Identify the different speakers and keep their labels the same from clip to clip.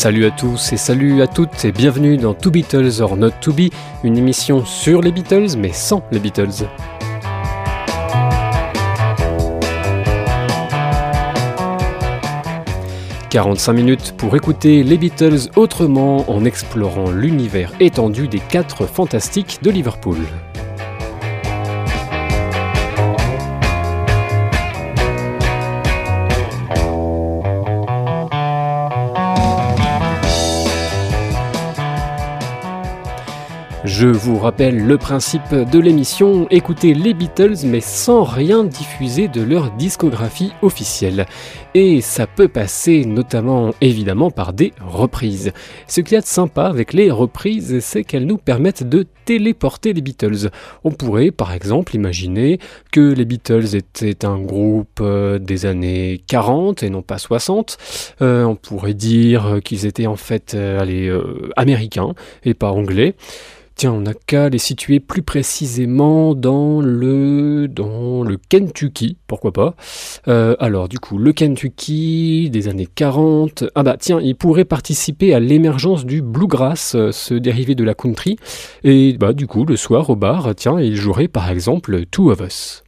Speaker 1: Salut à tous et salut à toutes et bienvenue dans To Beatles or Not To Be, une émission sur les Beatles mais sans les Beatles. « 45 minutes pour écouter les Beatles autrement en explorant l'univers étendu des 4 fantastiques de Liverpool. » Je vous rappelle le principe de l'émission, écouter les Beatles mais sans rien diffuser de leur discographie officielle. Et ça peut passer notamment évidemment par des reprises. Ce qu'il y a de sympa avec les reprises, c'est qu'elles nous permettent de téléporter les Beatles. On pourrait par exemple imaginer que les Beatles étaient un groupe des années 40 et non pas 60. On pourrait dire qu'ils étaient en fait américains et pas anglais. Tiens, on n'a qu'à les situer plus précisément dans le Kentucky, pourquoi pas. Alors du coup, le Kentucky des années 40, ils pourraient participer à l'émergence du bluegrass, ce dérivé de la country. Et du coup, le soir au bar, ils joueraient par exemple Two of Us.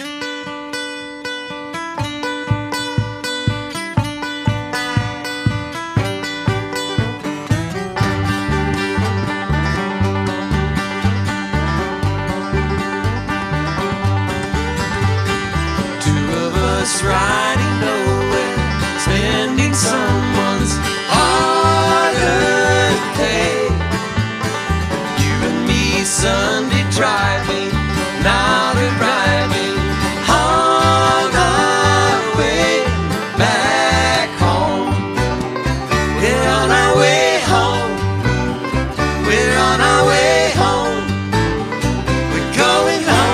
Speaker 2: Riding nowhere, spending someone's hard-earned pay. You and me Sunday driving, not arriving, on our way back home. We're on our way home. We're on our way home. We're going home.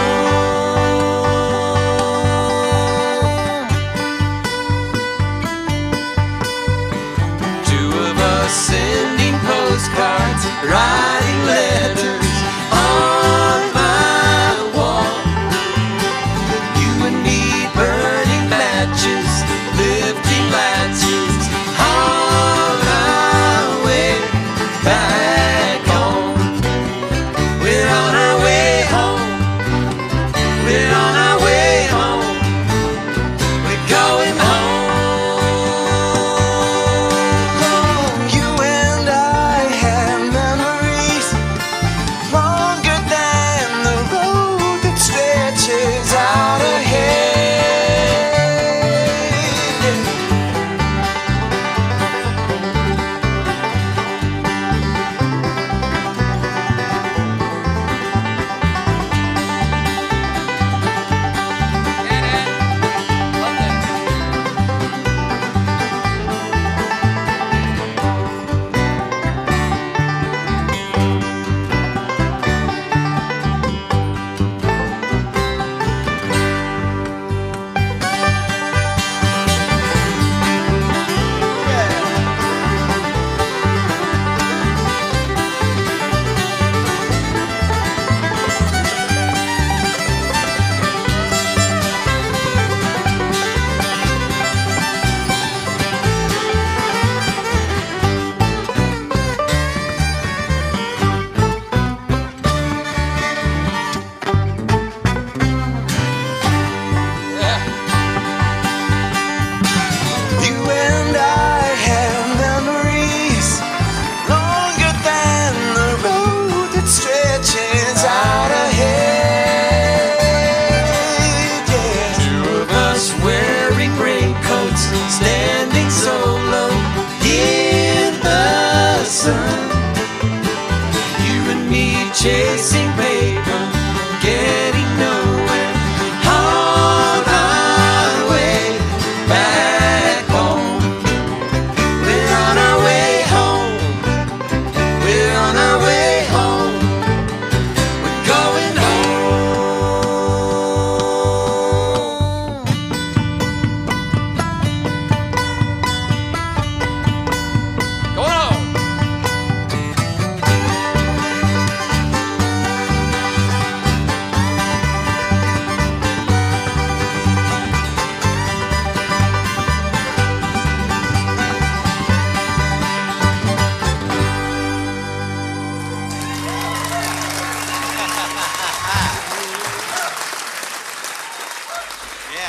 Speaker 2: Sending postcards, writing letters on my wall. You and me burning matches, lifting latches, on our way back home. We're on our way home. We're on our way home. We're going home.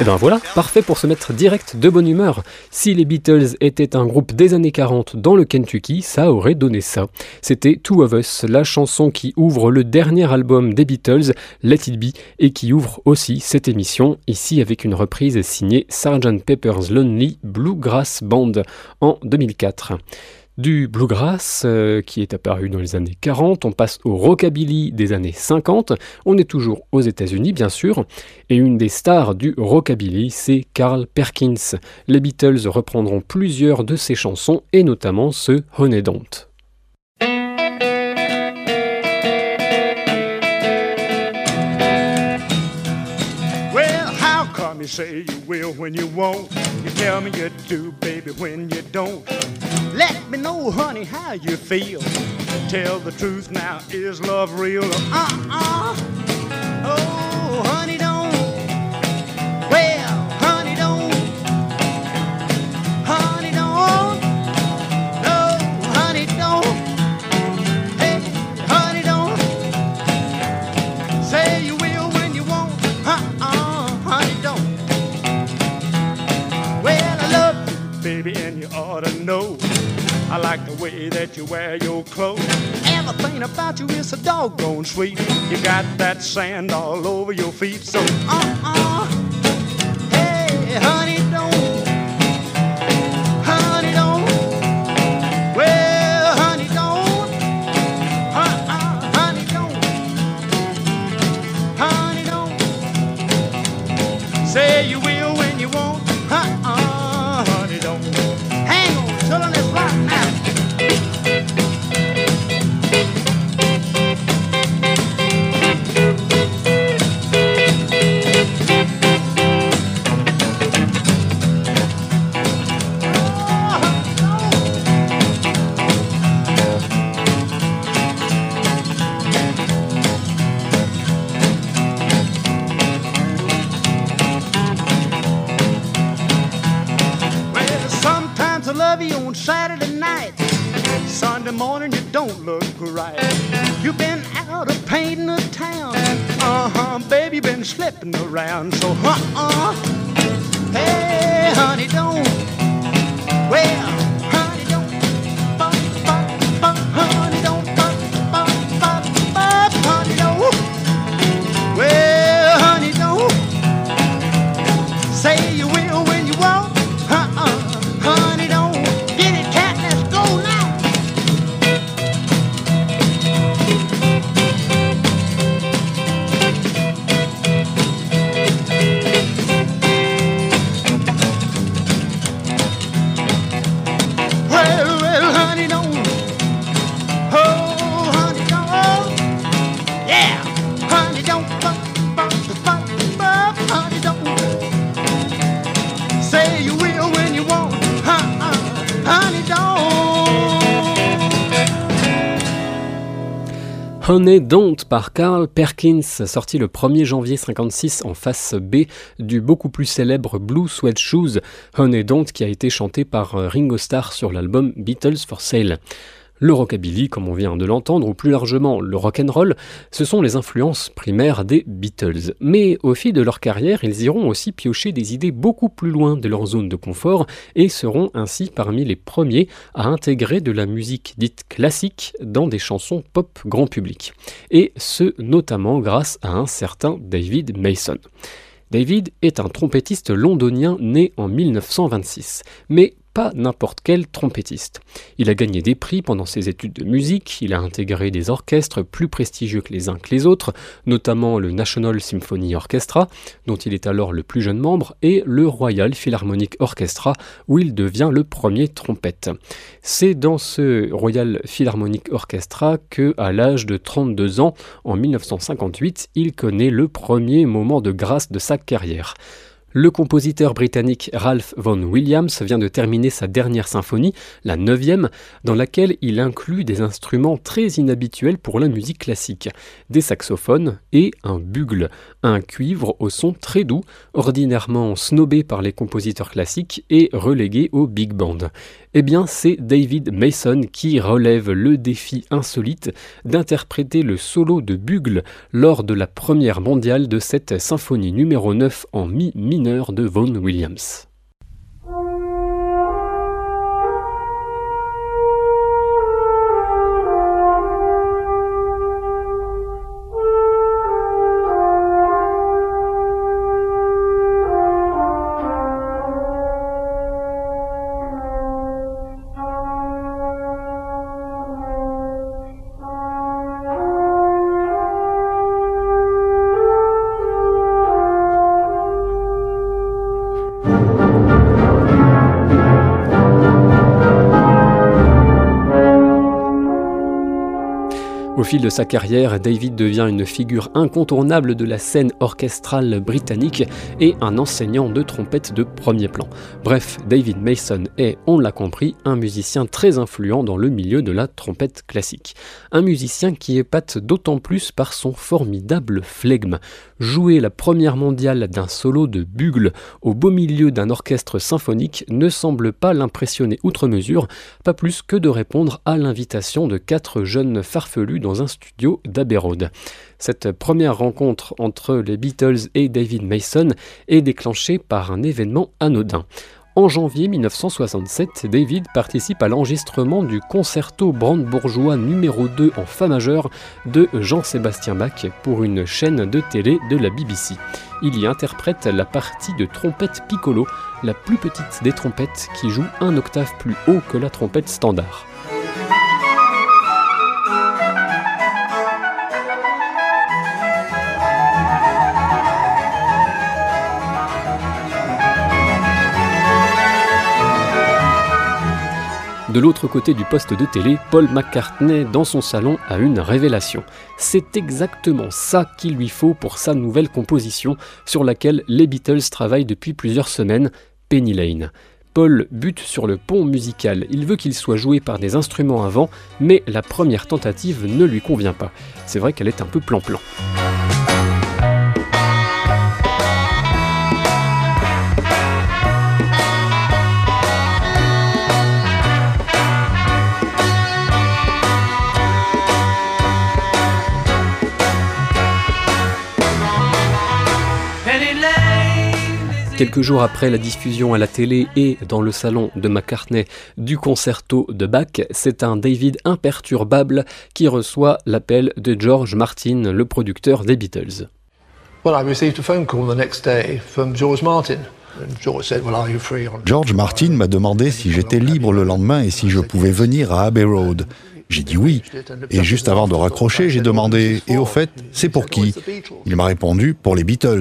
Speaker 1: Et ben voilà, parfait pour se mettre direct de bonne humeur. Si les Beatles étaient un groupe des années 40 dans le Kentucky, ça aurait donné ça. C'était Two of Us, la chanson qui ouvre le dernier album des Beatles, Let It Be, et qui ouvre aussi cette émission, ici avec une reprise signée Sgt. Pepper's Lonely Bluegrass Band en 2004. Du bluegrass qui est apparu dans les années 40, on passe au rockabilly des années 50, on est toujours aux États-Unis bien sûr, et une des stars du rockabilly c'est Carl Perkins. Les Beatles reprendront plusieurs de ses chansons et notamment ce Honey Don't.
Speaker 3: You say you will when you won't. You tell me you do, baby, when you don't. Let me know, honey, how you feel. Tell the truth now, is love real? Oh, honey, don't. Well, honey, don't. Honey, don't. No, honey, don't. Hey, honey, don't. Say you will when you won't. Honey, don't. Baby, and you ought to know I like the way that you wear your clothes. Everything about you is so doggone sweet. You got that sand all over your feet. So, hey, honey, don't. Honey, don't. Well, honey, don't. Honey, don't. Honey, don't. Say you will when you won't. Honey, don't. Hang on, children, let's rock now. On Saturday night, Sunday morning you don't look right. You've been out of painting the town, baby, been slipping around. So, hey, honey, don't. Well, honey, don't. Honey, don't. Honey, don't. Well, honey, don't. Say you will when you won't. Honey, don't.
Speaker 1: Honey Don't par Carl Perkins, sorti le 1er janvier 1956 en face B du beaucoup plus célèbre Blue Suede Shoes, Honey Don't qui a été chanté par Ringo Starr sur l'album Beatles for Sale. Le rockabilly, comme on vient de l'entendre, ou plus largement le rock'n'roll, ce sont les influences primaires des Beatles. Mais au fil de leur carrière, ils iront aussi piocher des idées beaucoup plus loin de leur zone de confort et seront ainsi parmi les premiers à intégrer de la musique dite classique dans des chansons pop grand public. Et ce, notamment grâce à un certain David Mason. David est un trompettiste londonien né en 1926, mais pas n'importe quel trompettiste. Il a gagné des prix pendant ses études de musique, il a intégré des orchestres plus prestigieux que les uns que les autres, notamment le National Symphony Orchestra, dont il est alors le plus jeune membre, et le Royal Philharmonic Orchestra, où il devient le premier trompette. C'est dans ce Royal Philharmonic Orchestra que, à l'âge de 32 ans, en 1958, il connaît le premier moment de grâce de sa carrière. Le compositeur britannique Ralph Vaughan Williams vient de terminer sa dernière symphonie, la 9e, dans laquelle il inclut des instruments très inhabituels pour la musique classique, des saxophones et un bugle, un cuivre au son très doux, ordinairement snobé par les compositeurs classiques et relégué au big band. Eh bien, c'est David Mason qui relève le défi insolite d'interpréter le solo de bugle lors de la première mondiale de cette symphonie numéro 9 en mi mineur. mineur de Vaughan Williams. Au fil de sa carrière, David devient une figure incontournable de la scène orchestrale britannique et un enseignant de trompette de premier plan. Bref, David Mason est, on l'a compris, un musicien très influent dans le milieu de la trompette classique. Un musicien qui épate d'autant plus par son formidable flegme. Jouer la première mondiale d'un solo de bugle au beau milieu d'un orchestre symphonique ne semble pas l'impressionner outre mesure, pas plus que de répondre à l'invitation de 4 jeunes farfelus dans un studio d'Abbey Road. Cette première rencontre entre les Beatles et David Mason est déclenchée par un événement anodin. En janvier 1967, David participe à l'enregistrement du concerto brandebourgeois numéro 2 en fa majeur de Jean-Sébastien Bach pour une chaîne de télé de la BBC. Il y interprète la partie de trompette piccolo, la plus petite des trompettes qui joue un octave plus haut que la trompette standard. De l'autre côté du poste de télé, Paul McCartney, dans son salon, a une révélation. C'est exactement ça qu'il lui faut pour sa nouvelle composition, sur laquelle les Beatles travaillent depuis plusieurs semaines, Penny Lane. Paul bute sur le pont musical, il veut qu'il soit joué par des instruments à vent, mais la première tentative ne lui convient pas. C'est vrai qu'elle est un peu plan-plan. Quelques jours après la diffusion à la télé et dans le salon de McCartney du concerto de Bach, c'est un David imperturbable qui reçoit l'appel de George Martin, le producteur des Beatles.
Speaker 4: Well, I received a phone call the next day from George Martin.
Speaker 5: George Martin m'a demandé si j'étais libre le lendemain et si je pouvais venir à Abbey Road. J'ai dit oui, et juste avant de raccrocher, j'ai demandé « Et au fait, c'est pour qui ?» Il m'a répondu « Pour les Beatles ».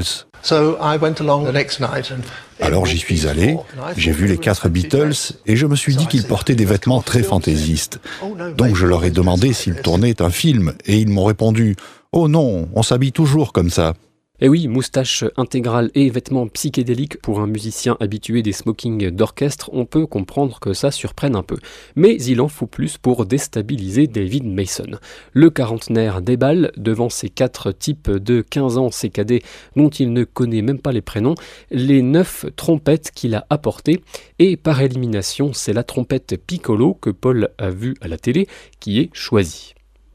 Speaker 5: Alors j'y suis allé, j'ai vu les 4 Beatles et je me suis dit qu'ils portaient des vêtements très fantaisistes. Donc je leur ai demandé s'ils tournaient un film et ils m'ont répondu « Oh non, on s'habille toujours comme ça ».
Speaker 1: Et oui, moustache intégrale et vêtements psychédéliques pour un musicien habitué des smokings d'orchestre, on peut comprendre que ça surprenne un peu. Mais il en faut plus pour déstabiliser David Mason. Le quarantenaire déballe devant ces 4 types de 15 ans, ses cadets dont il ne connaît même pas les prénoms, les 9 trompettes qu'il a apportées, et par élimination, c'est la trompette piccolo que Paul a vue à la télé qui est choisie.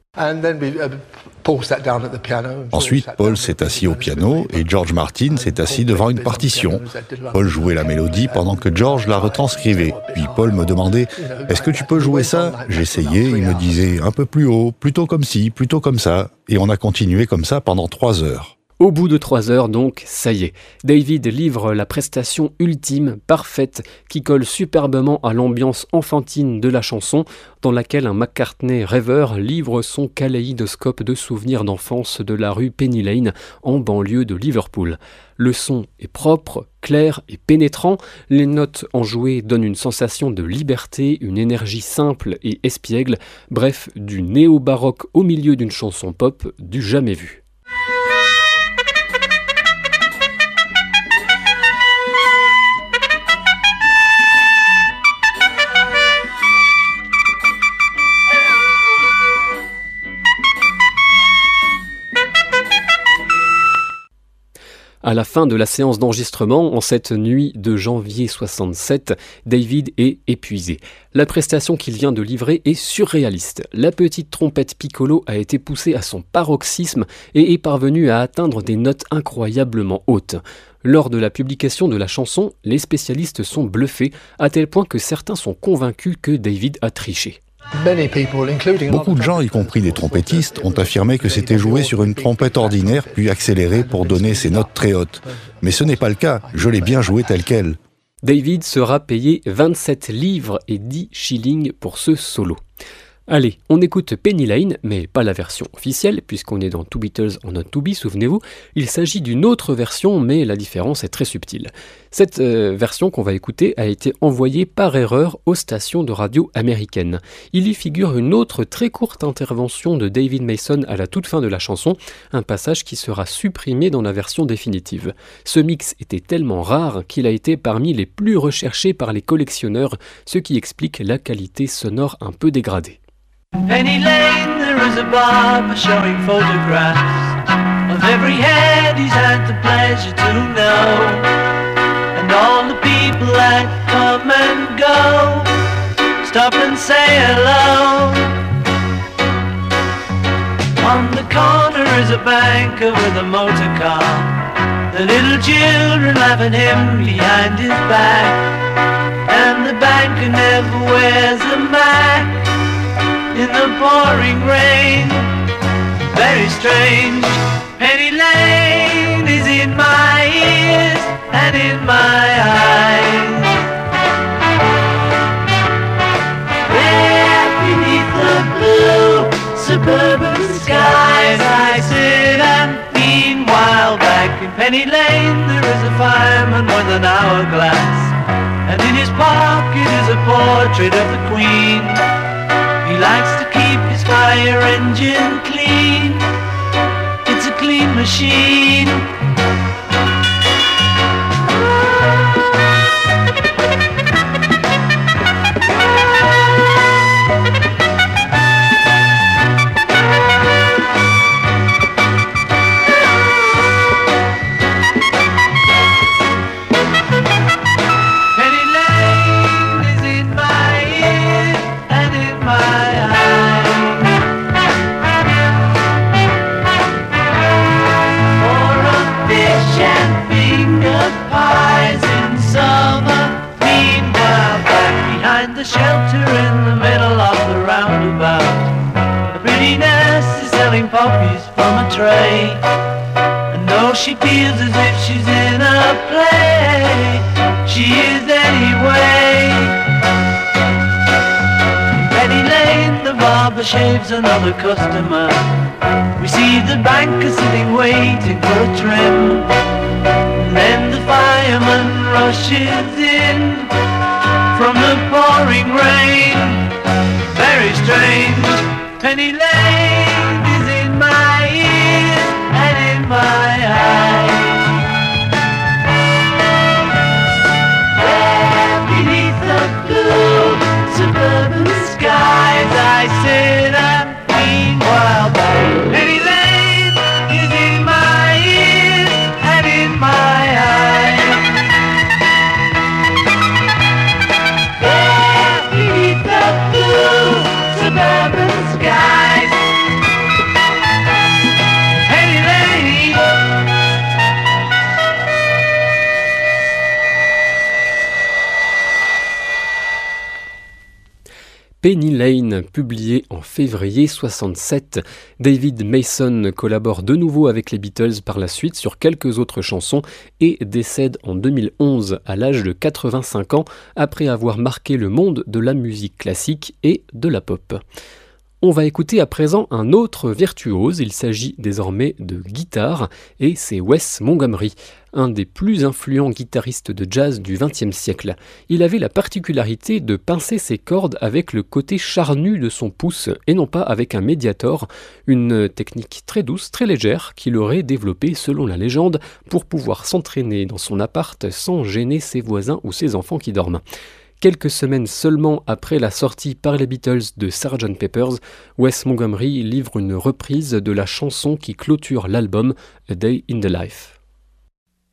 Speaker 5: Ensuite, Paul s'est assis au piano et George Martin s'est assis devant une partition. Paul jouait la mélodie pendant que George la retranscrivait. Puis Paul me demandait « Est-ce que tu peux jouer ça ?» J'essayais, il me disait un peu plus haut, plutôt comme ci, plutôt comme ça. Et on a continué comme ça pendant 3 heures.
Speaker 1: Au bout de 3 heures donc, ça y est, David livre la prestation ultime, parfaite, qui colle superbement à l'ambiance enfantine de la chanson, dans laquelle un McCartney rêveur livre son kaléidoscope de souvenirs d'enfance de la rue Penny Lane, en banlieue de Liverpool. Le son est propre, clair et pénétrant, les notes enjouées donnent une sensation de liberté, une énergie simple et espiègle, bref, du néo-baroque au milieu d'une chanson pop du jamais vu. À la fin de la séance d'enregistrement, en cette nuit de janvier 67, David est épuisé. La prestation qu'il vient de livrer est surréaliste. La petite trompette piccolo a été poussée à son paroxysme et est parvenue à atteindre des notes incroyablement hautes. Lors de la publication de la chanson, les spécialistes sont bluffés, à tel point que certains sont convaincus que David a triché.
Speaker 5: Beaucoup de gens, y compris des trompettistes, ont affirmé que c'était joué sur une trompette ordinaire puis accéléré pour donner ces notes très hautes. Mais ce n'est pas le cas, je l'ai bien joué tel quel.
Speaker 1: David sera payé 27 livres et 10 shillings pour ce solo. Allez, on écoute Penny Lane, mais pas la version officielle, puisqu'on est dans Two Beatles en Not To Be, souvenez-vous. Il s'agit d'une autre version, mais la différence est très subtile. Cette version qu'on va écouter a été envoyée par erreur aux stations de radio américaines. Il y figure une autre très courte intervention de David Mason à la toute fin de la chanson, un passage qui sera supprimé dans la version définitive. Ce mix était tellement rare qu'il a été parmi les plus recherchés par les collectionneurs, ce qui explique la qualité sonore un peu dégradée.
Speaker 2: Penny Lane, there is a barber showing photographs of every head he's had the pleasure to know, and all the people that come and go stop and say hello. On the corner is a banker with a motor car, the little children laugh at him behind his back, and the banker never wears a Mac in the pouring rain. Very strange. Penny Lane is in my ears and in my eyes. There beneath the blue suburban skies I sit, and meanwhile back in Penny Lane there is a fireman with an hourglass, and in his pocket is a portrait of the Queen. He likes to keep his fire engine clean. It's a clean machine. Shelter in the middle of the roundabout, the pretty nurse is selling poppies from a tray, and though she feels as if she's in a play, she is anyway. In Penny Lane the barber shaves another customer. We see the banker sitting waiting for a trim, and then the fireman rushes in from the pouring rain. Very strange. Penny Lane is in my ears and in my eyes. There beneath the blue suburban skies I sit and meanwhile Penny Lane is in my ears and in my eyes. Suburban skies, Penny Lane.
Speaker 1: Penny Lane, publié en février 67. David Mason collabore de nouveau avec les Beatles par la suite sur quelques autres chansons et décède en 2011 à l'âge de 85 ans après avoir marqué le monde de la musique classique et de la pop. On va écouter à présent un autre virtuose, il s'agit désormais de guitare et c'est Wes Montgomery, un des plus influents guitaristes de jazz du XXe siècle. Il avait la particularité de pincer ses cordes avec le côté charnu de son pouce et non pas avec un médiator, une technique très douce, très légère qu'il aurait développée selon la légende pour pouvoir s'entraîner dans son appart sans gêner ses voisins ou ses enfants qui dorment. Quelques semaines seulement après la sortie par les Beatles de Sgt. Pepper's, Wes Montgomery livre une reprise de la chanson qui clôture l'album A Day in the Life.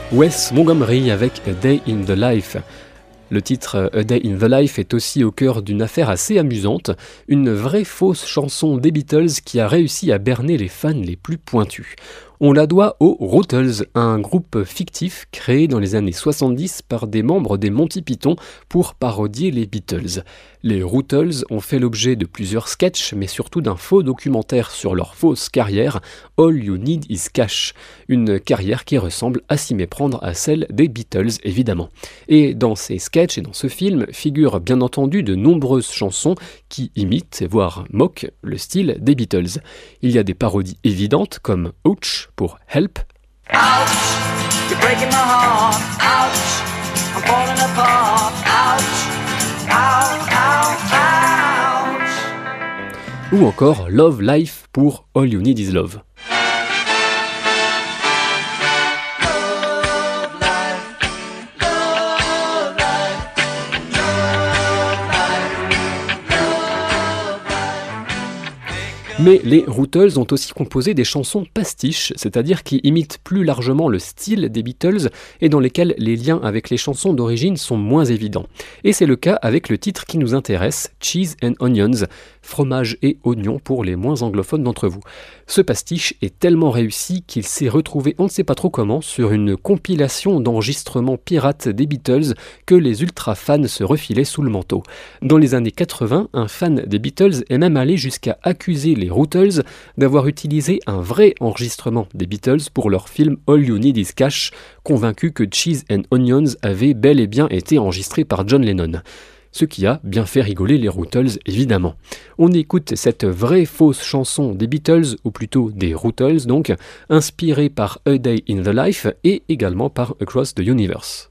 Speaker 1: Wes Montgomery avec A Day in the Life. Le titre A Day in the Life est aussi au cœur d'une affaire assez amusante, une vraie fausse chanson des Beatles qui a réussi à berner les fans les plus pointus. On la doit aux Rootles, un groupe fictif créé dans les années 70 par des membres des Monty Python pour parodier les Beatles. Les Rootles ont fait l'objet de plusieurs sketchs, mais surtout d'un faux documentaire sur leur fausse carrière, All You Need Is Cash, une carrière qui ressemble à s'y méprendre à celle des Beatles évidemment. Et dans ces sketchs et dans ce film figurent bien entendu de nombreuses chansons qui imitent, voire moquent, le style des Beatles. Il y a des parodies évidentes comme Ouch pour Help.
Speaker 2: Ouch, you're breaking my heart. Ouch, I'm falling apart. Ouch, ouch, ouch, ouch.
Speaker 1: Ou encore Love Life pour All You Need Is Love. Mais les Rootles ont aussi composé des chansons pastiches, c'est-à-dire qui imitent plus largement le style des Beatles et dans lesquelles les liens avec les chansons d'origine sont moins évidents. Et c'est le cas avec le titre qui nous intéresse, Cheese and Onions, fromage et oignons pour les moins anglophones d'entre vous. Ce pastiche est tellement réussi qu'il s'est retrouvé on ne sait pas trop comment sur une compilation d'enregistrements pirates des Beatles que les ultra fans se refilaient sous le manteau. Dans les années 80, un fan des Beatles est même allé jusqu'à accuser les Rootles d'avoir utilisé un vrai enregistrement des Beatles pour leur film All You Need Is Cash, convaincu que Cheese and Onions avait bel et bien été enregistré par John Lennon. Ce qui a bien fait rigoler les Rootles évidemment. On écoute cette vraie fausse chanson des Beatles, ou plutôt des Rootles donc, inspirée par A Day in the Life et également par Across the Universe.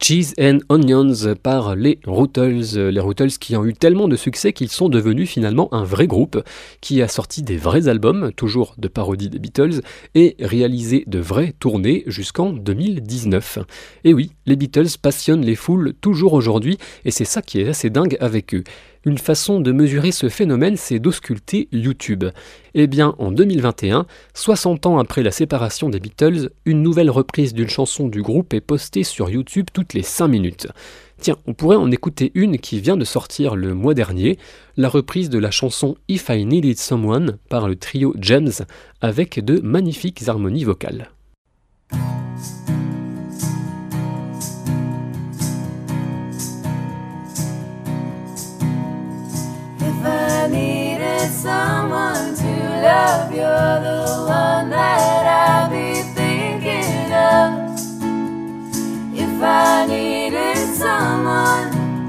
Speaker 1: Cheese and Onions par les Rutles qui ont eu tellement de succès qu'ils sont devenus finalement un vrai groupe qui a sorti des vrais albums, toujours de parodie des Beatles, et réalisé de vraies tournées jusqu'en 2019. Et oui, les Beatles passionnent les foules toujours aujourd'hui, et c'est ça qui est assez dingue avec eux. Une façon de mesurer ce phénomène, c'est d'ausculter YouTube. Eh bien, en 2021, 60 ans après la séparation des Beatles, une nouvelle reprise d'une chanson du groupe est postée sur YouTube toutes les 5 minutes. Tiens, on pourrait en écouter une qui vient de sortir le mois dernier, la reprise de la chanson If I Needed Someone par le trio James, avec de magnifiques harmonies vocales.
Speaker 6: I needed someone to love, you're the one that I'll be thinking of. If I needed someone,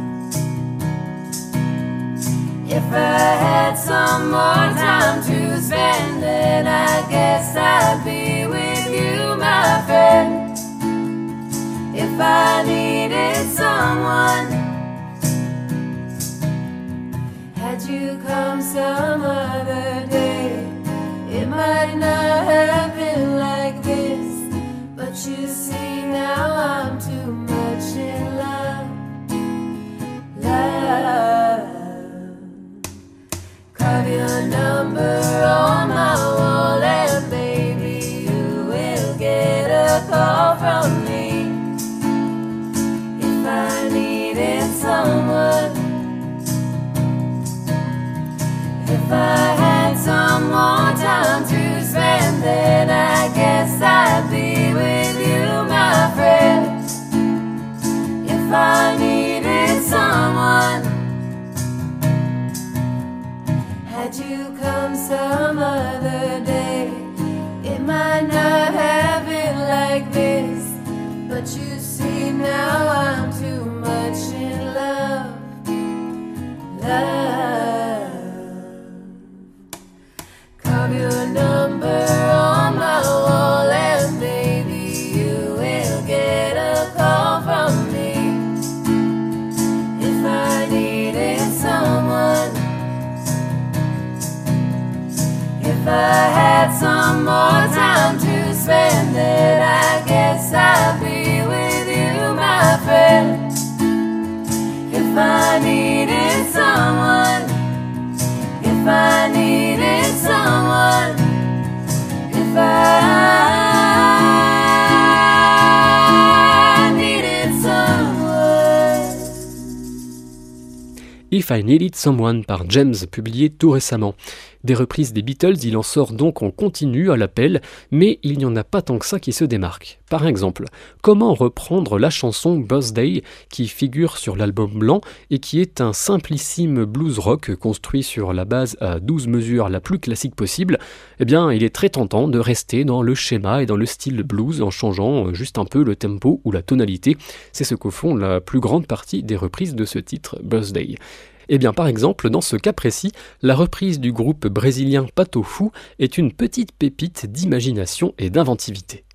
Speaker 6: if I had some more time to spend, then I guess I'd be with you, my friend. If I needed someone, had you come some other day, it might not have been like this. But you see now I'm too much in love. Carve your number on my wall and baby you will get a call from me. If I needed someone, if I had some more time to spend, then I guess I'd be with you, my friend. If I needed someone, had you come some other day, it might not have been like this. But you see now I'm too much in love. Carve your number on my wall and baby you will get a call from me. If I needed someone, if I had some more time to spend, then I guess I'd be with you, my friend. If I needed someone, if I needed someone, if I needed someone.
Speaker 1: If I Needed Someone par James, publié tout récemment. Des reprises des Beatles, il en sort donc en continu à l'appel, mais il n'y en a pas tant que ça qui se démarque. Par exemple, comment reprendre la chanson Birthday qui figure sur l'album blanc et qui est un simplissime blues rock construit sur la base à 12 mesures la plus classique possible? Eh bien, il est très tentant de rester dans le schéma et dans le style blues en changeant juste un peu le tempo ou la tonalité. C'est ce que font la plus grande partie des reprises de ce titre, Birthday. Eh bien, par exemple, dans ce cas précis, la reprise du groupe brésilien Pato Fu est une petite pépite d'imagination et d'inventivité.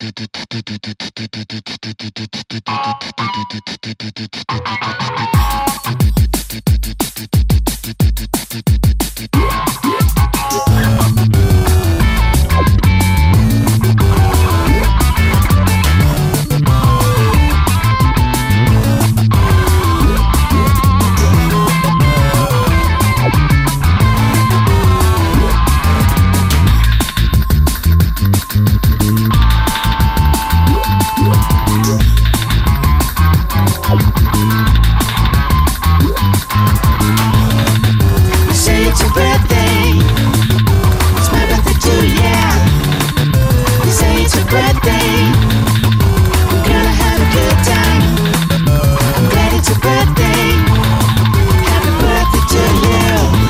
Speaker 6: It's your birthday. It's my birthday too, yeah. You say it's your birthday. We're gonna have a good time. I'm glad it's your birthday. Happy birthday to you.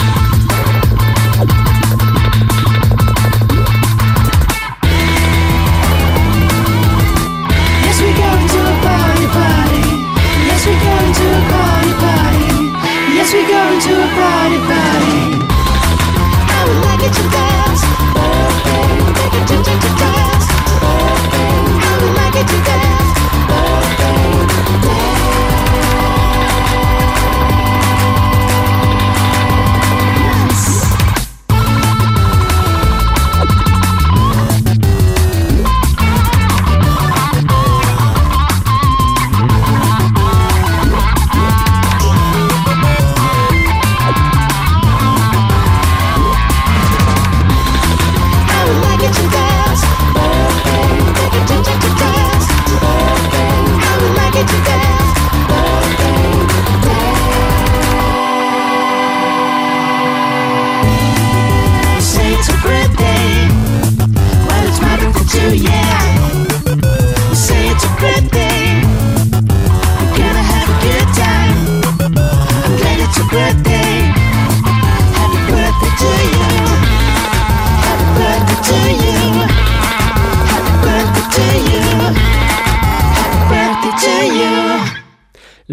Speaker 6: Yes, we're going to a party, party. Yes, we're going to a party, party. Yes, we're going to a party, party. I would like it to dance. Birthday, make it to dance. Birthday, I would like it to dance. Birthday,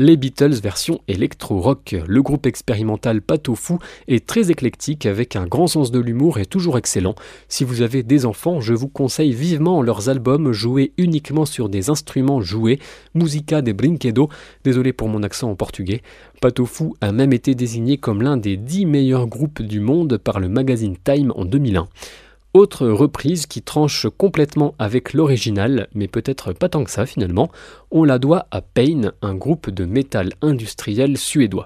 Speaker 1: les Beatles version électro-rock. Le groupe expérimental Patofu est très éclectique avec un grand sens de l'humour et toujours excellent. Si vous avez des enfants, je vous conseille vivement leurs albums joués uniquement sur des instruments joués, Música de Brinquedo, désolé pour mon accent en portugais. Patofu a même été désigné comme l'un des 10 meilleurs groupes du monde par le magazine Time en 2001. Autre reprise qui tranche complètement avec l'original, mais peut-être pas tant que ça finalement, on la doit à Pain, un groupe de métal industriel suédois.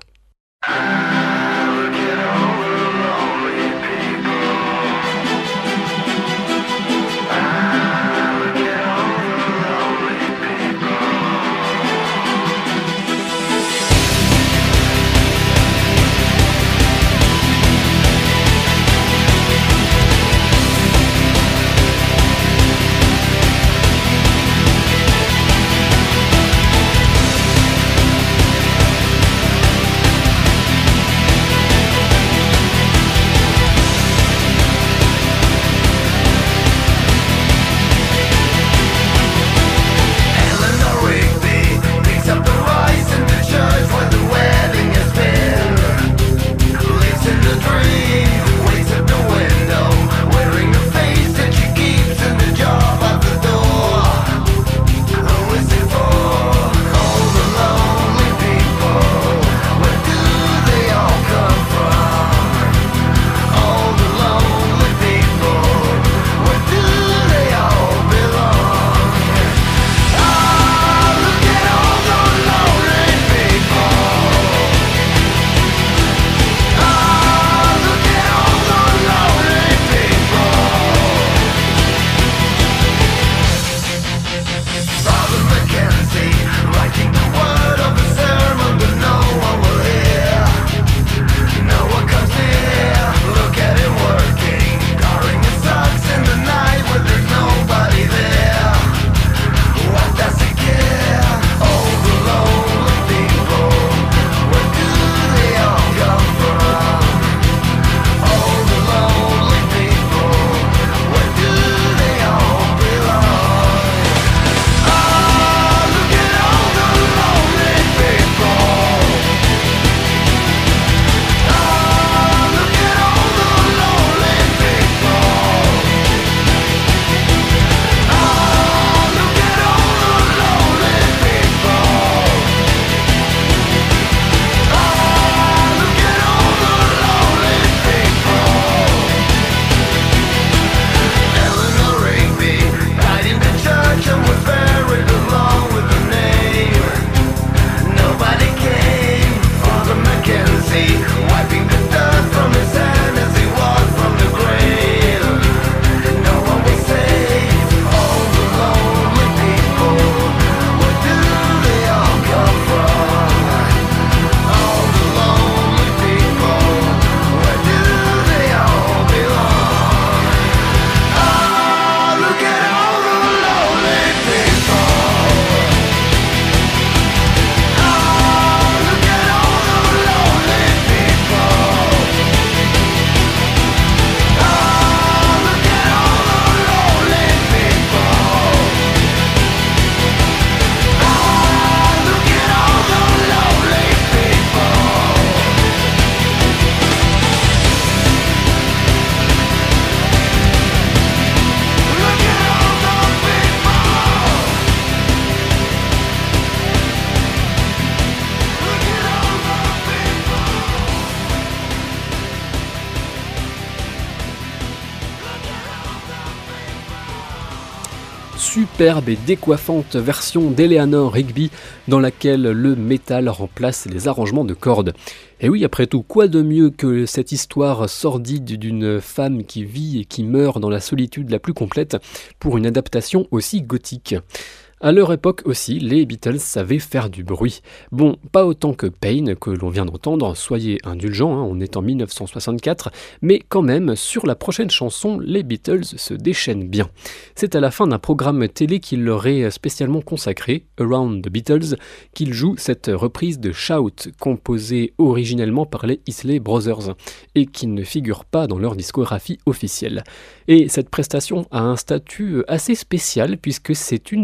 Speaker 1: Superbe et décoiffante version d'Eleanor Rigby dans laquelle le métal remplace les arrangements de cordes. Et oui, après tout, quoi de mieux que cette histoire sordide d'une femme qui vit et qui meurt dans la solitude la plus complète pour une adaptation aussi gothique. À leur époque aussi, les Beatles savaient faire du bruit. Bon, pas autant que Pain, que l'on vient d'entendre, soyez indulgents, on est en 1964, mais quand même, sur la prochaine chanson, les Beatles se déchaînent bien. C'est à la fin d'un programme télé qui leur est spécialement consacré, Around the Beatles, qu'ils jouent cette reprise de Shout, composée originellement par les Isley Brothers, et qui ne figure pas dans leur discographie officielle. Et cette prestation a un statut assez spécial, puisque c'est une des seules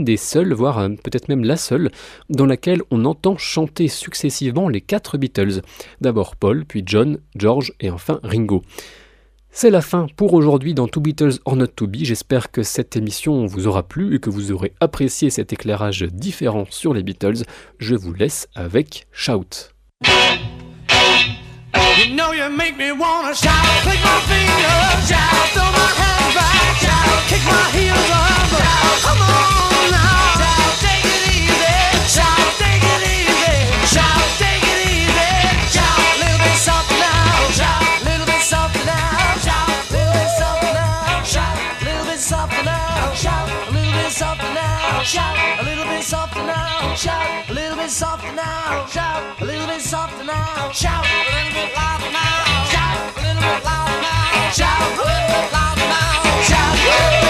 Speaker 1: seule, voire peut-être même la seule, dans laquelle on entend chanter successivement les 4 Beatles. D'abord Paul, puis John, George et enfin Ringo. C'est la fin pour aujourd'hui dans To Beatles or Not To Be. J'espère que cette émission vous aura plu et que vous aurez apprécié cet éclairage différent sur les Beatles. Je vous laisse avec Shout.
Speaker 2: You know you make me wanna shout, click my fingers, shout, throw my hands back, shout, kick my heels up, shout, come on now, shout, take it easy, shout, take it easy, shout, take it easy, shout, a little bit softer now, shout, a little bit softer now, shout, a little bit softer now, shout, a little bit softer now, shout, a little bit softer now, shout, a little bit softer now, shout, a little bit softer now, shout, a little bit softer now, shout, a little bit louder now, shout, a little bit louder now, shout, a little bit louder now, shout.